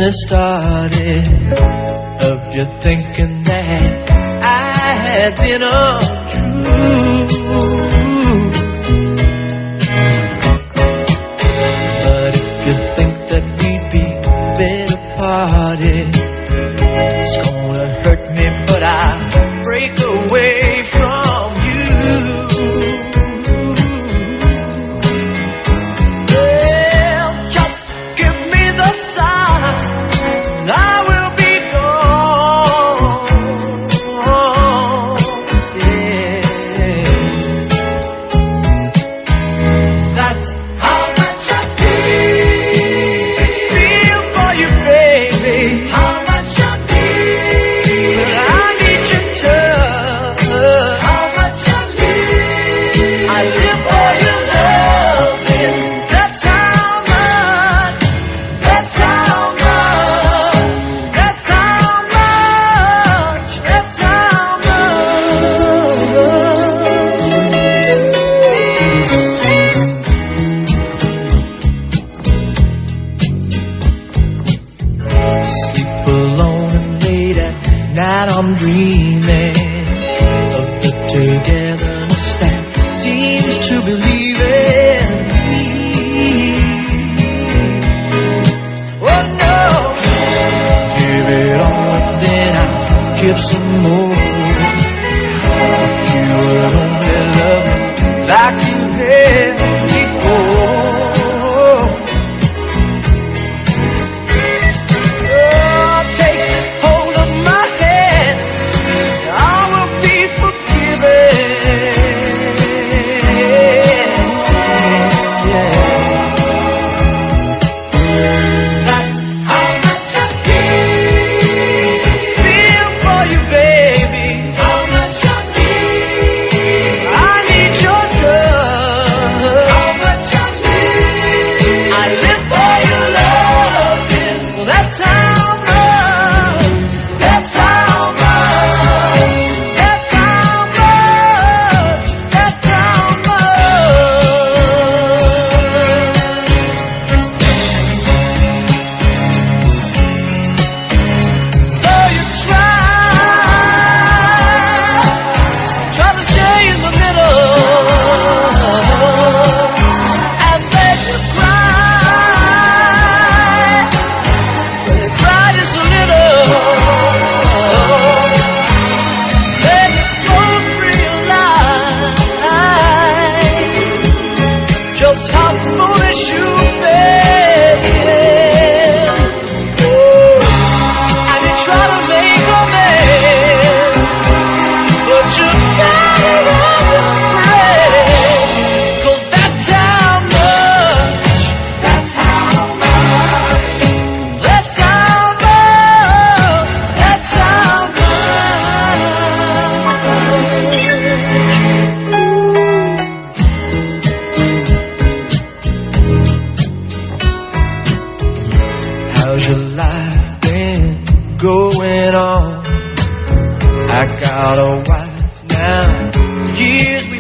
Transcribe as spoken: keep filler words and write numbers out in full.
it started, of you thinking that I had been untrue. But if you think that we'd be better parted, it's gonna hurt me, but I break away from you. Well, just give me the sign, and I will be gone. Yeah. That's how much I feel, feel for you, baby. How much I need, I need your touch. How much I need, I live for your loving. That's how much, that's how much, that's how much, that's how Sleep alone and late at night I'm dreaming of the togetherness that seems to believe in me. Oh no, give it all and then I'll give some more. If you would only love me like you had before. Oh, take hold of my hand, I will be forgiven. Yeah. That's how much I feel, feel for you, baby. How much I need, I need your touch. How much I need, I live for your loving. Well, that's how much, that's how much, that's how much, that's how much. So you try, try to stay in the middle, and then you cry, you cry just a little, then you both realize just how foolish you've been. And you try to make amends, but you got it on your brain. 'Cause that's how much, that's how much, that's how much, that's how much. How's your life been going on? I got a wife now, years